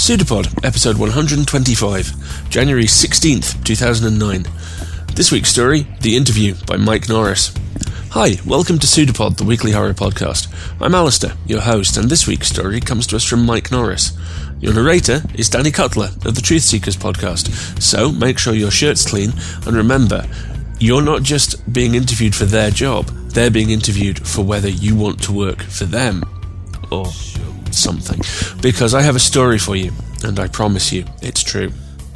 Pseudopod, episode 125, January 16th, 2009. This week's story, The Interview by Mike Norris. Hi, welcome to Pseudopod, the weekly horror podcast. I'm Alistair, your host, and this week's story comes to us from Mike Norris. Your narrator is Danny Cutler of the Truth Seekers podcast, so make sure your shirt's clean, and remember, you're not just being interviewed for their job, they're being interviewed for whether you want to work for them, or something, because I have a story for you, and I promise you, it's true.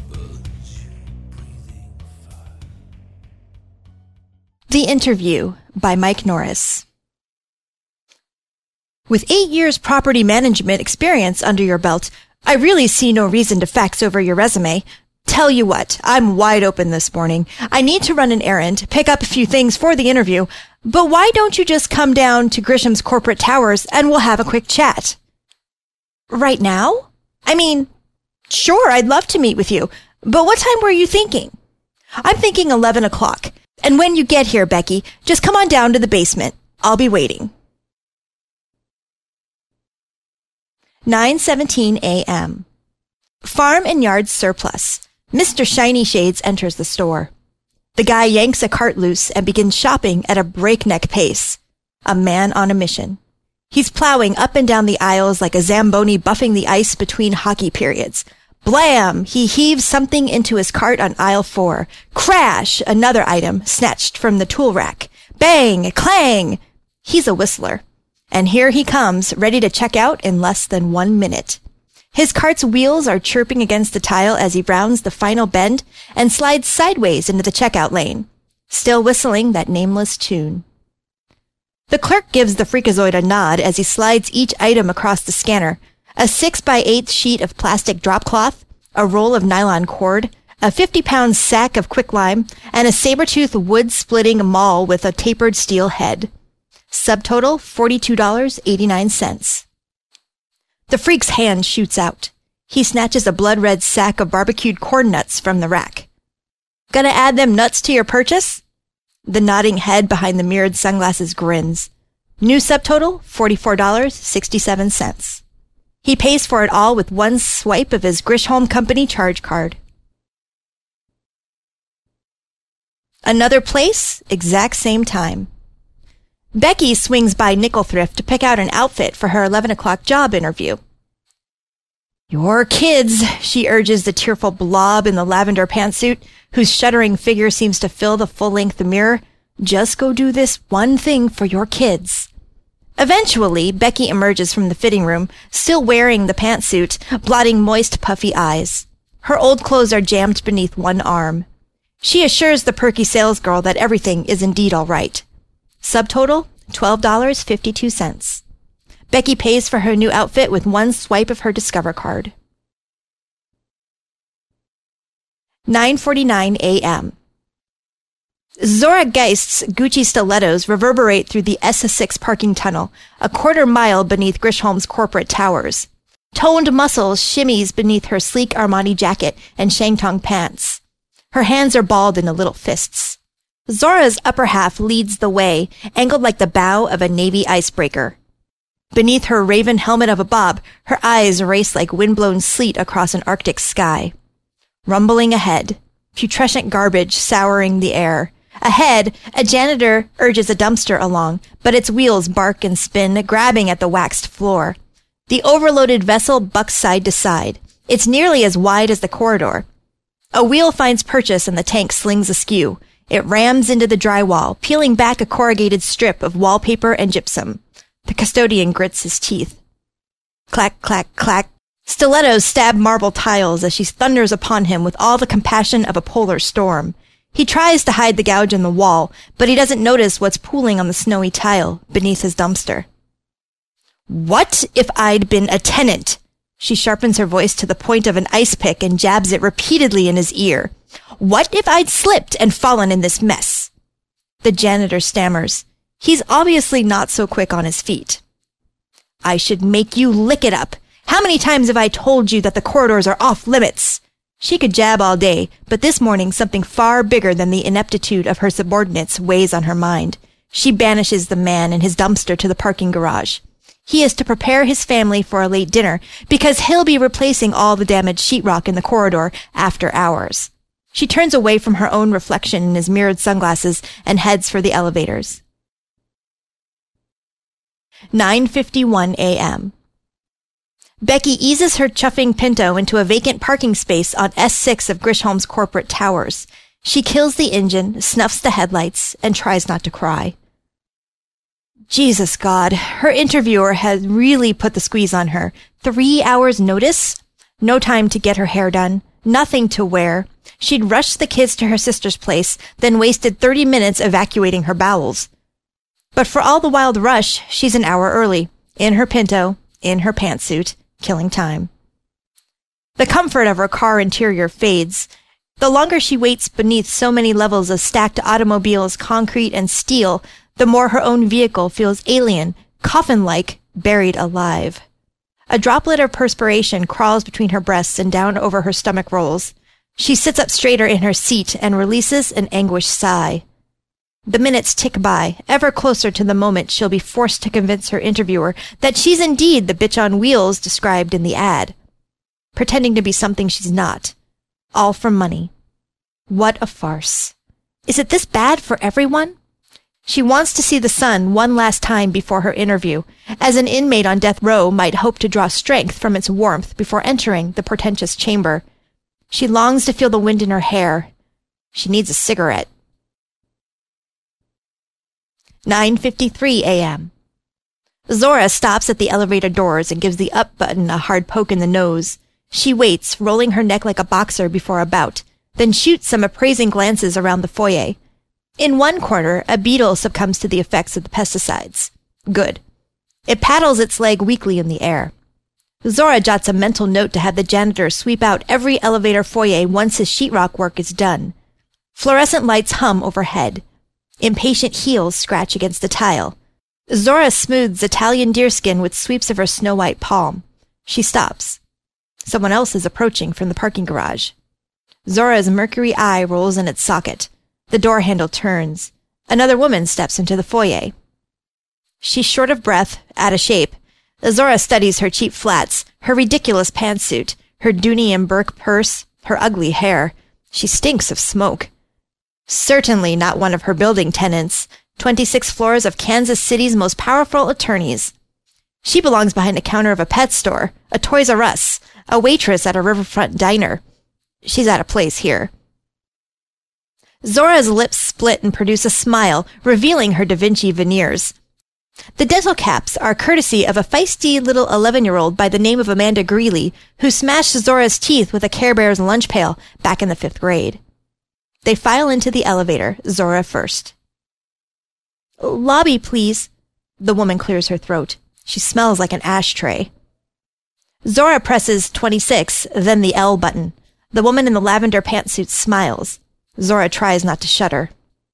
The Interview by Mike Norris. With 8 years property management experience under your belt, I really see no reason to fax over your resume. Tell you what, I'm wide open this morning. I need to run an errand, pick up a few things for the interview, but why don't you just come down to Grisham's Corporate Towers and we'll have a quick chat? Right now? I mean, sure, I'd love to meet with you, but what time were you thinking? I'm thinking 11 o'clock. And when you get here, Becky, just come on down to the basement. I'll be waiting. 9:17 a.m. Farm and yard surplus. Mr. Shiny Shades enters the store. The guy yanks a cart loose and begins shopping at a breakneck pace. A man on a mission. He's plowing up and down the aisles like a Zamboni buffing the ice between hockey periods. Blam! He heaves something into his cart on aisle 4. Crash! Another item snatched from the tool rack. Bang! Clang! He's a whistler. And here he comes, ready to check out in less than 1 minute. His cart's wheels are chirping against the tile as he rounds the final bend and slides sideways into the checkout lane, still whistling that nameless tune. The clerk gives the freakazoid a nod as he slides each item across the scanner. A 6x8 sheet of plastic drop cloth, a roll of nylon cord, a 50-pound sack of quicklime, and a saber-tooth wood-splitting maul with a tapered steel head. Subtotal, $42.89. The freak's hand shoots out. He snatches a blood-red sack of barbecued corn nuts from the rack. Gonna add them nuts to your purchase? The nodding head behind the mirrored sunglasses grins. New subtotal, $44.67. He pays for it all with one swipe of his Grisham Company charge card. Another place, exact same time. Becky swings by Nickel Thrift to pick out an outfit for her 11 o'clock job interview. Your kids, she urges the tearful blob in the lavender pantsuit, whose shuddering figure seems to fill the full-length mirror. Just go do this one thing for your kids. Eventually, Becky emerges from the fitting room, still wearing the pantsuit, blotting moist, puffy eyes. Her old clothes are jammed beneath one arm. She assures the perky salesgirl that everything is indeed all right. Subtotal, $12.52. Becky pays for her new outfit with one swipe of her Discover card. 9:49 a.m. Zora Geist's Gucci stilettos reverberate through the S6 parking tunnel, a quarter mile beneath Grisham's Corporate Towers. Toned muscles shimmies beneath her sleek Armani jacket and Shangtong pants. Her hands are balled into little fists. Zora's upper half leads the way, angled like the bow of a Navy icebreaker. Beneath her raven helmet of a bob, her eyes race like windblown sleet across an Arctic sky. Rumbling ahead, putrescent garbage souring the air. Ahead, a janitor urges a dumpster along, but its wheels bark and spin, grabbing at the waxed floor. The overloaded vessel bucks side to side. It's nearly as wide as the corridor. A wheel finds purchase and the tank slings askew. It rams into the drywall, peeling back a corrugated strip of wallpaper and gypsum. The custodian grits his teeth. Clack, clack, clack. Stilettos stab marble tiles as she thunders upon him with all the compassion of a polar storm. He tries to hide the gouge in the wall, but he doesn't notice what's pooling on the snowy tile beneath his dumpster. What if I'd been a tenant? She sharpens her voice to the point of an ice pick and jabs it repeatedly in his ear. What if I'd slipped and fallen in this mess? The janitor stammers. He's obviously not so quick on his feet. I should make you lick it up. How many times have I told you that the corridors are off limits? She could jab all day, but this morning something far bigger than the ineptitude of her subordinates weighs on her mind. She banishes the man and his dumpster to the parking garage. He is to prepare his family for a late dinner because he'll be replacing all the damaged sheetrock in the corridor after hours. She turns away from her own reflection in his mirrored sunglasses and heads for the elevators. 9:51 a.m. Becky eases her chuffing Pinto into a vacant parking space on S6 of Grishholm's corporate towers. She kills the engine, snuffs the headlights, and tries not to cry. Jesus God, her interviewer has really put the squeeze on her. 3 hours notice? No time to get her hair done. Nothing to wear. She'd rushed the kids to her sister's place, then wasted 30 minutes evacuating her bowels. But for all the wild rush, she's an hour early. In her Pinto, in her pantsuit, killing time. The comfort of her car interior fades. The longer she waits beneath so many levels of stacked automobiles, concrete, and steel, the more her own vehicle feels alien, coffin-like, buried alive. A droplet of perspiration crawls between her breasts and down over her stomach rolls. She sits up straighter in her seat and releases an anguished sigh. The minutes tick by, ever closer to the moment she'll be forced to convince her interviewer that she's indeed the bitch on wheels described in the ad. Pretending to be something she's not. All for money. What a farce. Is it this bad for everyone? She wants to see the sun one last time before her interview, as an inmate on death row might hope to draw strength from its warmth before entering the portentous chamber. She longs to feel the wind in her hair. She needs a cigarette. 9:53 a.m. Zora stops at the elevator doors and gives the up button a hard poke in the nose. She waits, rolling her neck like a boxer before a bout, then shoots some appraising glances around the foyer. In one corner, a beetle succumbs to the effects of the pesticides. Good. It paddles its leg weakly in the air. Zora jots a mental note to have the janitor sweep out every elevator foyer once his sheetrock work is done. Fluorescent lights hum overhead. Impatient heels scratch against the tile. Zora smooths Italian deerskin with sweeps of her snow-white palm. She stops. Someone else is approaching from the parking garage. Zora's mercury eye rolls in its socket. The door handle turns. Another woman steps into the foyer. She's short of breath, out of shape. Zora studies her cheap flats, her ridiculous pantsuit, her Dooney and Burke purse, her ugly hair. She stinks of smoke. Certainly not one of her building tenants, 26 floors of Kansas City's most powerful attorneys. She belongs behind the counter of a pet store, a Toys R Us, a waitress at a riverfront diner. She's out of place here. Zora's lips split and produce a smile, revealing her Da Vinci veneers. The dental caps are courtesy of a feisty little 11-year-old by the name of Amanda Greeley, who smashed Zora's teeth with a Care Bears lunch pail back in the 5th grade. They file into the elevator, Zora first. Lobby, please. The woman clears her throat. She smells like an ashtray. Zora presses 26, then the L button. The woman in the lavender pantsuit smiles. Zora tries not to shudder.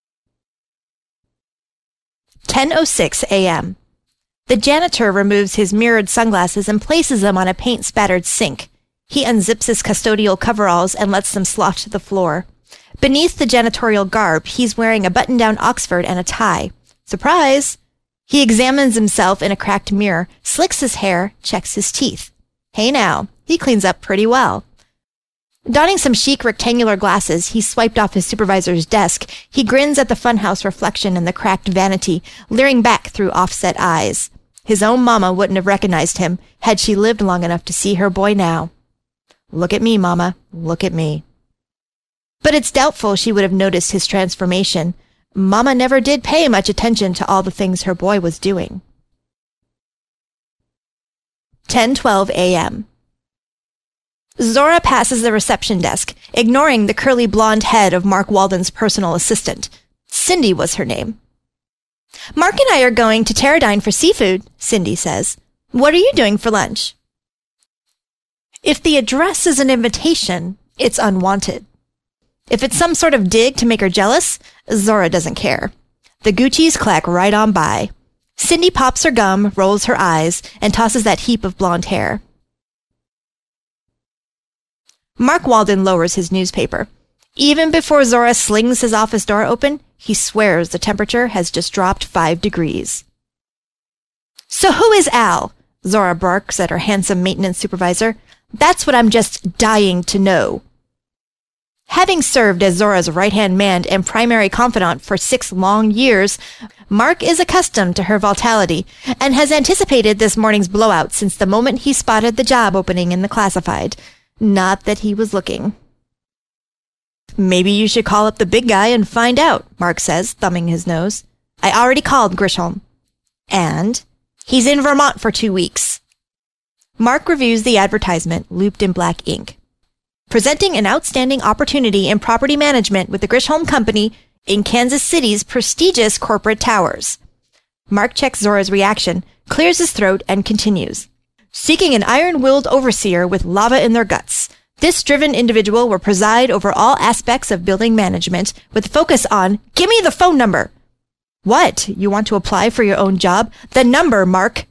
10:06 a.m. The janitor removes his mirrored sunglasses and places them on a paint-spattered sink. He unzips his custodial coveralls and lets them slot to the floor. Beneath the janitorial garb, he's wearing a button-down Oxford and a tie. Surprise! He examines himself in a cracked mirror, slicks his hair, checks his teeth. Hey now, he cleans up pretty well. Donning some chic rectangular glasses he swiped off his supervisor's desk, he grins at the funhouse reflection in the cracked vanity, leering back through offset eyes. His own mama wouldn't have recognized him had she lived long enough to see her boy now. Look at me, Mama. Look at me. But it's doubtful she would have noticed his transformation. Mama never did pay much attention to all the things her boy was doing. 10:12 a.m. Zora passes the reception desk, ignoring the curly blonde head of Mark Walden's personal assistant. Cindy was her name. Mark and I are going to Teradyne for seafood, Cindy says. What are you doing for lunch? If the address is an invitation, it's unwanted. If it's some sort of dig to make her jealous, Zora doesn't care. The Gucci's clack right on by. Cindy pops her gum, rolls her eyes, and tosses that heap of blonde hair. Mark Walden lowers his newspaper. Even before Zora slings his office door open, he swears the temperature has just dropped 5 degrees. So who is Al? Zora barks at her handsome maintenance supervisor. That's what I'm just dying to know. Having served as Zora's right-hand man and primary confidant for 6 long years, Mark is accustomed to her volatility and has anticipated this morning's blowout since the moment he spotted the job opening in the classified. Not that he was looking. Maybe you should call up the big guy and find out, Mark says, thumbing his nose. I already called Grisham. And he's in Vermont for 2 weeks. Mark reviews the advertisement, looped in black ink. Presenting an outstanding opportunity in property management with the Grisham Company in Kansas City's prestigious corporate towers. Mark checks Zora's reaction, clears his throat, and continues. Seeking an iron-willed overseer with lava in their guts. This driven individual will preside over all aspects of building management with focus on, give me the phone number. What? You want to apply for your own job? The number, Mark.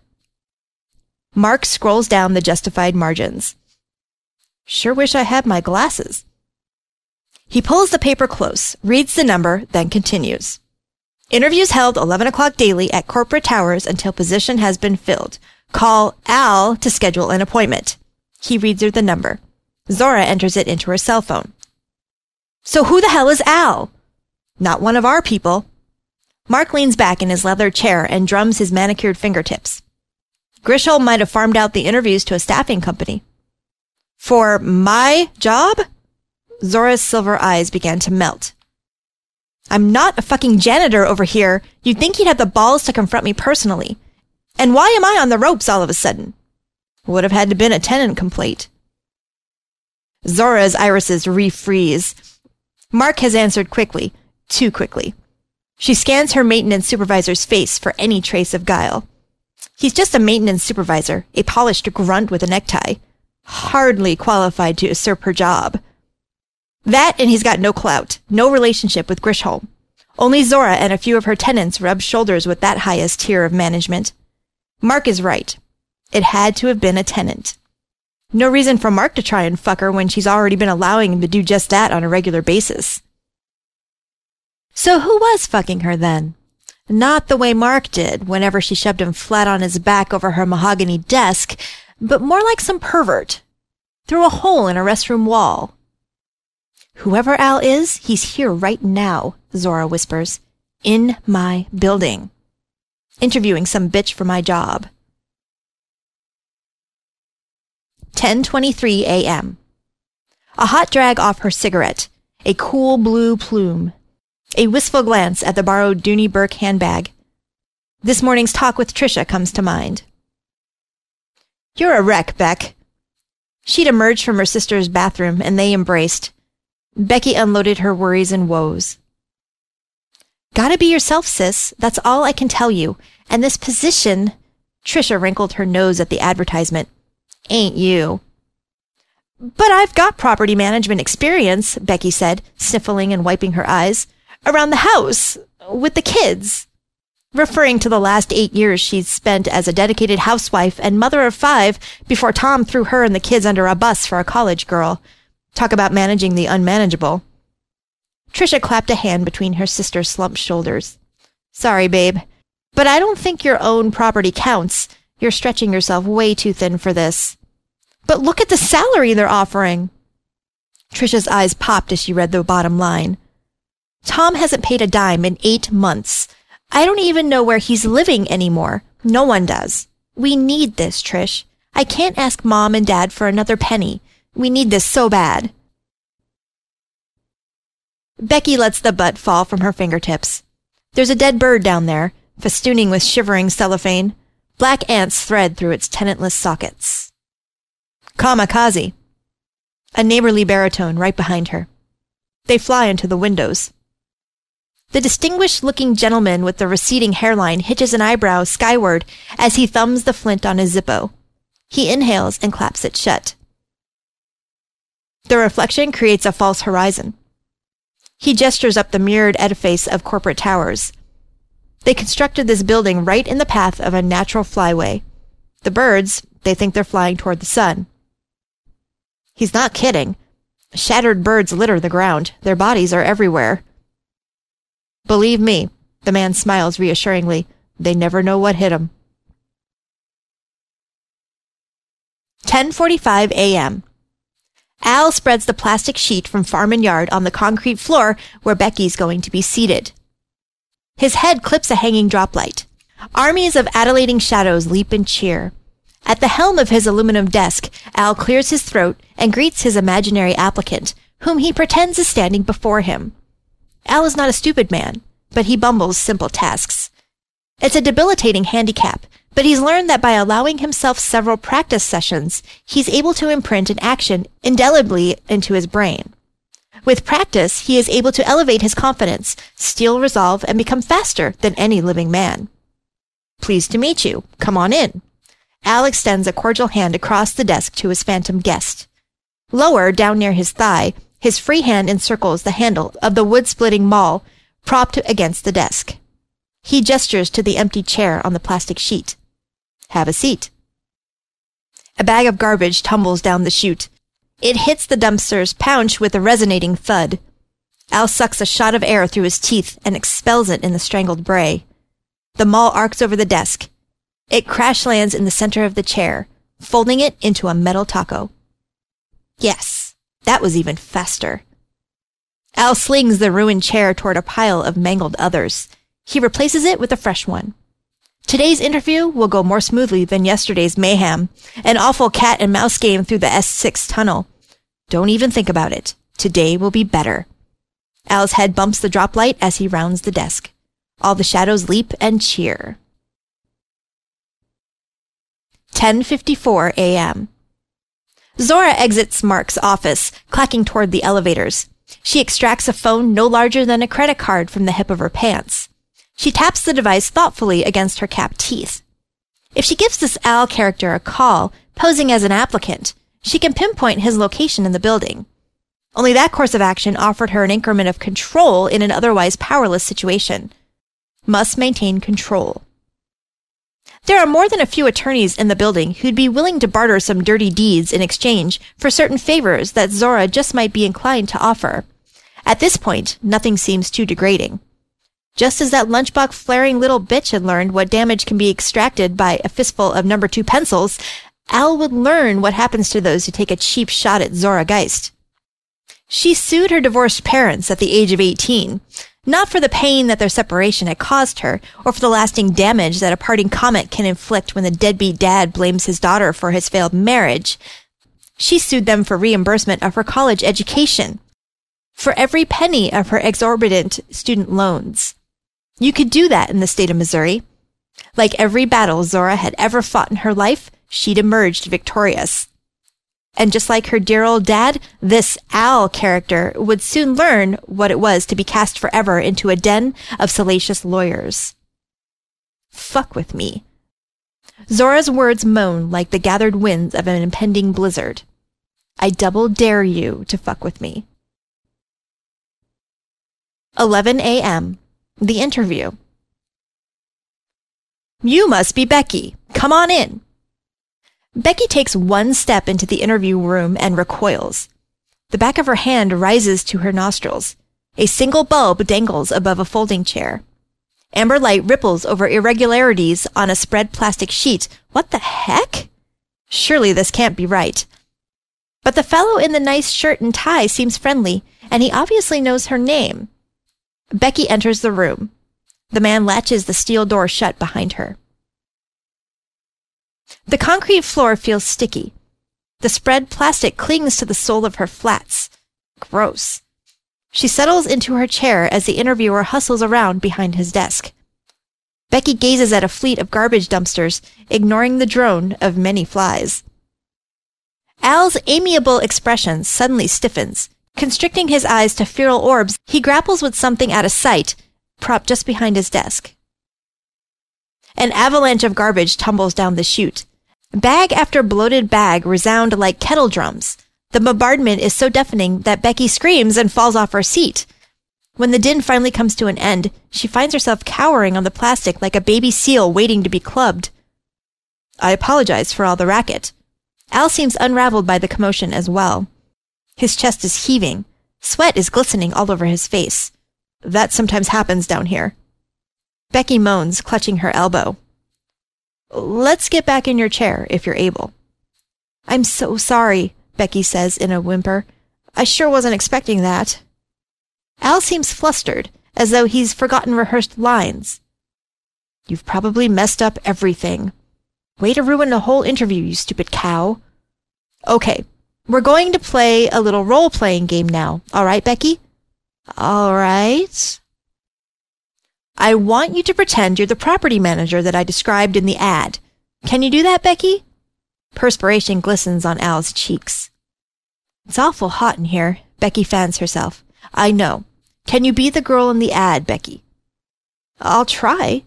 Mark scrolls down the justified margins. Sure wish I had my glasses. He pulls the paper close, reads the number, then continues. Interviews held 11 o'clock daily at corporate towers until position has been filled. Call Al to schedule an appointment. He reads her the number. Zora enters it into her cell phone. So who the hell is Al? Not one of our people. Mark leans back in his leather chair and drums his manicured fingertips. Grisham might have farmed out the interviews to a staffing company. For my job? Zora's silver eyes began to melt. I'm not a fucking janitor over here. You'd think he'd have the balls to confront me personally. And why am I on the ropes all of a sudden? Would have had to been a tenant complaint. Zora's irises refreeze. Mark has answered quickly, too quickly. She scans her maintenance supervisor's face for any trace of guile. He's just a maintenance supervisor, a polished grunt with a necktie. Hardly qualified to usurp her job. That and he's got no clout, no relationship with Grisham. Only Zora and a few of her tenants rub shoulders with that highest tier of management. Mark is right. It had to have been a tenant. No reason for Mark to try and fuck her when she's already been allowing him to do just that on a regular basis. So who was fucking her then? Not the way Mark did whenever she shoved him flat on his back over her mahogany desk, but more like some pervert, through a hole in a restroom wall. Whoever Al is, he's here right now, Zora whispers. In my building. Interviewing some bitch for my job. 10:23 a.m. A hot drag off her cigarette. A cool blue plume. A wistful glance at the borrowed Dooney Burke handbag. This morning's talk with Trisha comes to mind. You're a wreck, Beck. She'd emerged from her sister's bathroom, and they embraced. Becky unloaded her worries and woes. Gotta be yourself, sis. That's all I can tell you. And this position... Trisha wrinkled her nose at the advertisement. Ain't you. But I've got property management experience, Becky said, sniffling and wiping her eyes. Around the house, with the kids. Referring to the last 8 years she'd spent as a dedicated housewife and mother of 5 before Tom threw her and the kids under a bus for a college girl. Talk about managing the unmanageable. Trisha clapped a hand between her sister's slumped shoulders. Sorry, babe, but I don't think your own property counts. You're stretching yourself way too thin for this. But look at the salary they're offering. Trisha's eyes popped as she read the bottom line. Tom hasn't paid a dime in 8 months. I don't even know where he's living anymore. No one does. We need this, Trish. I can't ask Mom and Dad for another penny. We need this so bad. Becky lets the butt fall from her fingertips. There's a dead bird down there, festooning with shivering cellophane. Black ants thread through its tenantless sockets. Kamikaze. A neighborly baritone right behind her. They fly into the windows. The distinguished-looking gentleman with the receding hairline hitches an eyebrow skyward as he thumbs the flint on his Zippo. He inhales and claps it shut. The reflection creates a false horizon. He gestures up the mirrored edifice of corporate towers. They constructed this building right in the path of a natural flyway. The birds, they think they're flying toward the sun. He's not kidding. Shattered birds litter the ground. Their bodies are everywhere. Believe me, the man smiles reassuringly. They never know what hit 'em. 10:45 a.m. Al spreads the plastic sheet from Farm and Yard on the concrete floor where Becky's going to be seated. His head clips a hanging droplight. Armies of adulating shadows leap and cheer. At the helm of his aluminum desk, Al clears his throat and greets his imaginary applicant, whom he pretends is standing before him. Al is not a stupid man, but he bumbles simple tasks. It's a debilitating handicap, but he's learned that by allowing himself several practice sessions, he's able to imprint an action indelibly into his brain. With practice, he is able to elevate his confidence, steel resolve, and become faster than any living man. Pleased to meet you. Come on in. Al extends a cordial hand across the desk to his phantom guest. Lower, down near his thigh, his free hand encircles the handle of the wood-splitting maul propped against the desk. He gestures to the empty chair on the plastic sheet. Have a seat. A bag of garbage tumbles down the chute. It hits the dumpster's pouch with a resonating thud. Al sucks a shot of air through his teeth and expels it in the strangled bray. The maul arcs over the desk. It crash lands in the center of the chair, folding it into a metal taco. Yes, that was even faster. Al slings the ruined chair toward a pile of mangled others. He replaces it with a fresh one. Today's interview will go more smoothly than yesterday's mayhem, an awful cat and mouse game through the S6 tunnel. Don't even think about it. Today will be better. Al's head bumps the droplight as he rounds the desk. All the shadows leap and cheer. 10:54 a.m. Zora exits Mark's office, clacking toward the elevators. She extracts a phone no larger than a credit card from the hip of her pants. She taps the device thoughtfully against her capped teeth. If she gives this Al character a call, posing as an applicant, she can pinpoint his location in the building. Only that course of action offered her an increment of control in an otherwise powerless situation. Must maintain control. There are more than a few attorneys in the building who'd be willing to barter some dirty deeds in exchange for certain favors that Zora just might be inclined to offer. At this point, nothing seems too degrading. Just as that lunchbox flaring little bitch had learned what damage can be extracted by a fistful of number 2 pencils, Al would learn what happens to those who take a cheap shot at Zora Geist. She sued her divorced parents at the age of 18, not for the pain that their separation had caused her, or for the lasting damage that a parting comment can inflict when the deadbeat dad blames his daughter for his failed marriage. She sued them for reimbursement of her college education, for every penny of her exorbitant student loans. You could do that in the state of Missouri. Like every battle Zora had ever fought in her life, she'd emerged victorious. And just like her dear old dad, this Al character would soon learn what it was to be cast forever into a den of salacious lawyers. Fuck with me. Zora's words moan like the gathered winds of an impending blizzard. I double dare you to fuck with me. 11 a.m. The interview. You must be Becky. Come on in. Becky takes one step into the interview room and recoils. The back of her hand rises to her nostrils. A single bulb dangles above a folding chair. Amber light ripples over irregularities on a spread plastic sheet. What the heck? Surely this can't be right. But the fellow in the nice shirt and tie seems friendly, and he obviously knows her name. Becky enters the room. The man latches the steel door shut behind her. The concrete floor feels sticky. The spread plastic clings to the sole of her flats. Gross. She settles into her chair as the interviewer hustles around behind his desk. Becky gazes at a fleet of garbage dumpsters, ignoring the drone of many flies. Al's amiable expression suddenly stiffens. Constricting his eyes to feral orbs, he grapples with something out of sight, propped just behind his desk. An avalanche of garbage tumbles down the chute. Bag after bloated bag resound like kettle drums. The bombardment is so deafening that Becky screams and falls off her seat. When the din finally comes to an end, she finds herself cowering on the plastic like a baby seal waiting to be clubbed. I apologize for all the racket. Al seems unraveled by the commotion as well. His chest is heaving. Sweat is glistening all over his face. That sometimes happens down here. Becky moans, clutching her elbow. Let's get back in your chair, if you're able. I'm so sorry, Becky says in a whimper. I sure wasn't expecting that. Al seems flustered, as though he's forgotten rehearsed lines. You've probably messed up everything. Way to ruin the whole interview, you stupid cow. Okay, we're going to play a little role-playing game now. All right, Becky? All right. I want you to pretend you're the property manager that I described in the ad. Can you do that, Becky? Perspiration glistens on Al's cheeks. It's awful hot in here. Becky fans herself. I know. Can you be the girl in the ad, Becky? I'll try.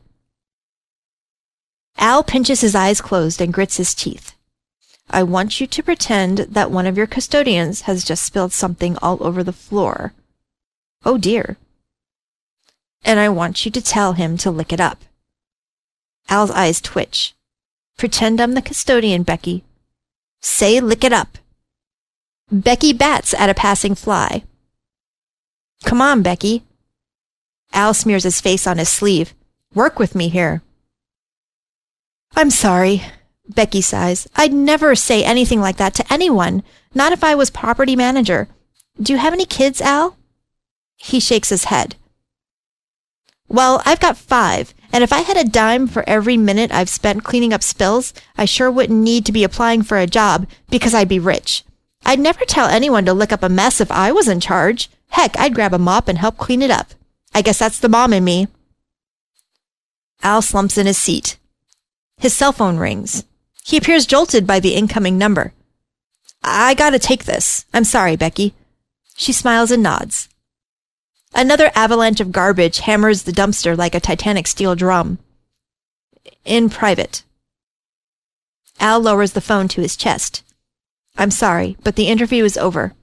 Al pinches his eyes closed and grits his teeth. I want you to pretend that one of your custodians has just spilled something all over the floor. Oh dear. And I want you to tell him to lick it up. Al's eyes twitch. Pretend I'm the custodian, Becky. Say lick it up. Becky bats at a passing fly. Come on, Becky. Al smears his face on his sleeve. Work with me here. I'm sorry, Becky sighs. I'd never say anything like that to anyone, not if I was property manager. Do you have any kids, Al? He shakes his head. Well, I've got 5, and if I had a dime for every minute I've spent cleaning up spills, I sure wouldn't need to be applying for a job because I'd be rich. I'd never tell anyone to lick up a mess if I was in charge. Heck, I'd grab a mop and help clean it up. I guess that's the mom in me. Al slumps in his seat. His cell phone rings. He appears jolted by the incoming number. I gotta take this. I'm sorry, Becky. She smiles and nods. Another avalanche of garbage hammers the dumpster like a titanic steel drum. In private. Al lowers the phone to his chest. I'm sorry, but the interview is over.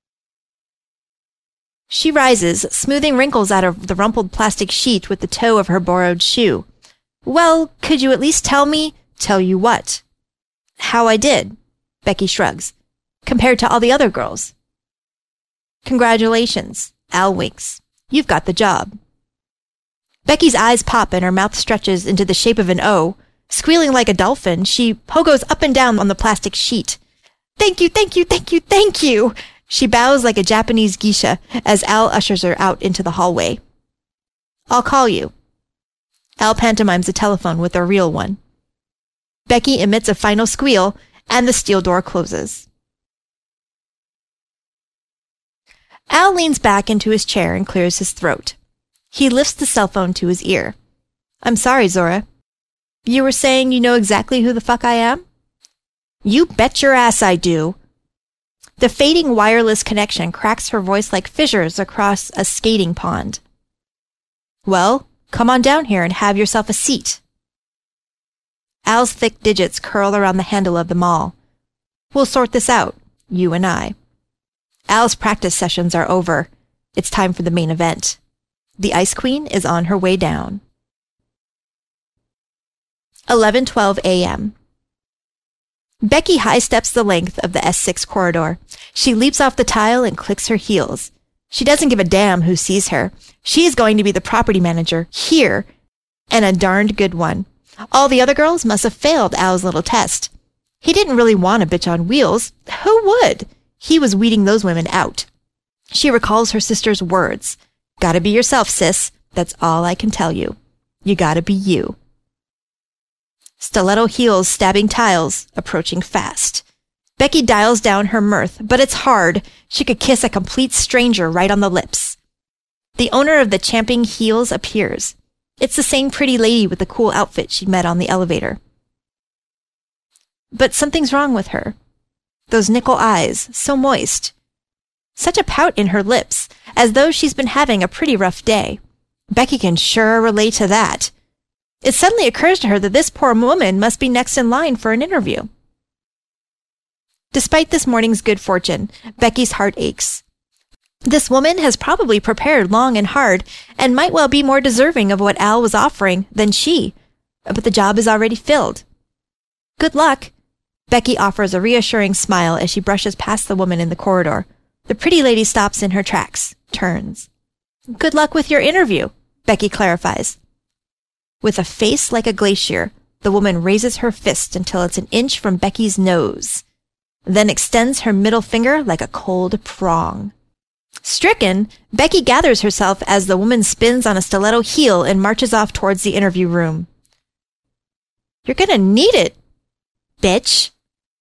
She rises, smoothing wrinkles out of the rumpled plastic sheet with the toe of her borrowed shoe. Well, could you at least tell me? Tell you what? How I did, Becky shrugs, compared to all the other girls. Congratulations, Al winks. You've got the job. Becky's eyes pop and her mouth stretches into the shape of an O. Squealing like a dolphin, she pogos up and down on the plastic sheet. Thank you, thank you, thank you, thank you! She bows like a Japanese geisha as Al ushers her out into the hallway. I'll call you. Al pantomimes a telephone with a real one. Becky emits a final squeal, and the steel door closes. Al leans back into his chair and clears his throat. He lifts the cell phone to his ear. I'm sorry, Zora. You were saying you know exactly who the fuck I am? You bet your ass I do. The fading wireless connection cracks her voice like fissures across a skating pond. Well, come on down here and have yourself a seat. Al's thick digits curl around the handle of the mall. We'll sort this out, you and I. Al's practice sessions are over. It's time for the main event. The Ice Queen is on her way down. 11:12 a.m. Becky high-steps the length of the S6 corridor. She leaps off the tile and clicks her heels. She doesn't give a damn who sees her. She is going to be the property manager here, and a darned good one. All the other girls must have failed Al's little test. He didn't really want a bitch on wheels. Who would? He was weeding those women out. She recalls her sister's words. Gotta be yourself, sis. That's all I can tell you. You gotta be you. Stiletto heels stabbing tiles, approaching fast. Becky dials down her mirth, but it's hard. She could kiss a complete stranger right on the lips. The owner of the champing heels appears. It's the same pretty lady with the cool outfit she'd met on the elevator. But something's wrong with her. Those nickel eyes, so moist. Such a pout in her lips, as though she's been having a pretty rough day. Becky can sure relate to that. It suddenly occurs to her that this poor woman must be next in line for an interview. Despite this morning's good fortune, Becky's heart aches. This woman has probably prepared long and hard, and might well be more deserving of what Al was offering than she, but the job is already filled. Good luck. Becky offers a reassuring smile as she brushes past the woman in the corridor. The pretty lady stops in her tracks, turns. Good luck with your interview, Becky clarifies. With a face like a glacier, the woman raises her fist until it's an inch from Becky's nose. then extends her middle finger like a cold prong. Stricken, Becky gathers herself as the woman spins on a stiletto heel and marches off towards the interview room. "You're gonna need it, bitch."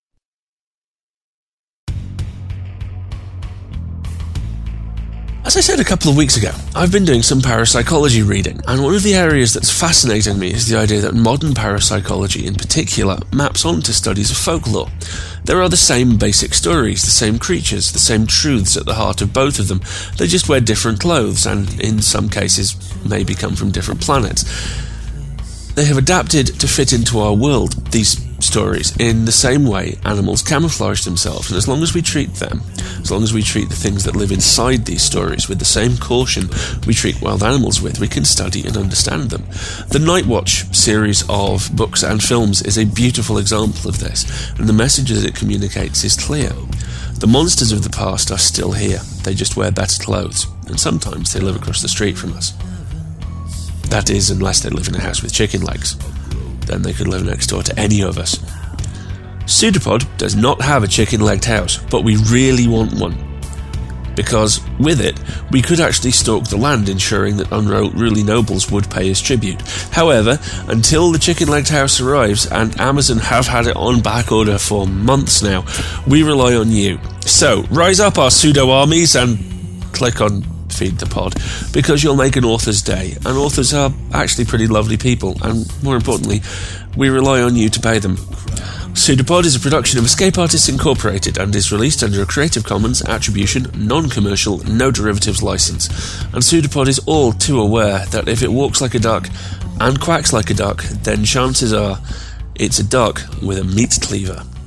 As I said a couple of weeks ago, I've been doing some parapsychology reading, and one of the areas that's fascinating me is the idea that modern parapsychology in particular maps onto studies of folklore. There are the same basic stories, the same creatures, the same truths at the heart of both of them. They just wear different clothes, and in some cases maybe come from different planets. They have adapted to fit into our world, these stories, in the same way animals camouflage themselves, and as long as we treat them, as long as we treat the things that live inside these stories with the same caution we treat wild animals with, we can study and understand them. The Night Watch series of books and films is a beautiful example of this, and the message that it communicates is clear. The monsters of the past are still here, they just wear better clothes, and sometimes they live across the street from us. That is, unless they live in a house with chicken legs. Then they could live next door to any of us. Pseudopod does not have a chicken-legged house, but we really want one. Because with it, we could actually stalk the land, ensuring that unruly nobles would pay us tribute. However, until the chicken-legged house arrives, and Amazon have had it on back order for months now, we rely on you. So, rise up our pseudo-armies and click on Feed the Pod, because you'll make an author's day, and authors are actually pretty lovely people, and more importantly, we rely on you to pay them. Pseudopod is a production of Escape Artists Incorporated and is released under a Creative Commons Attribution, Non-Commercial, No Derivatives license, and Pseudopod is all too aware that if it walks like a duck and quacks like a duck, then chances are it's a duck with a meat cleaver.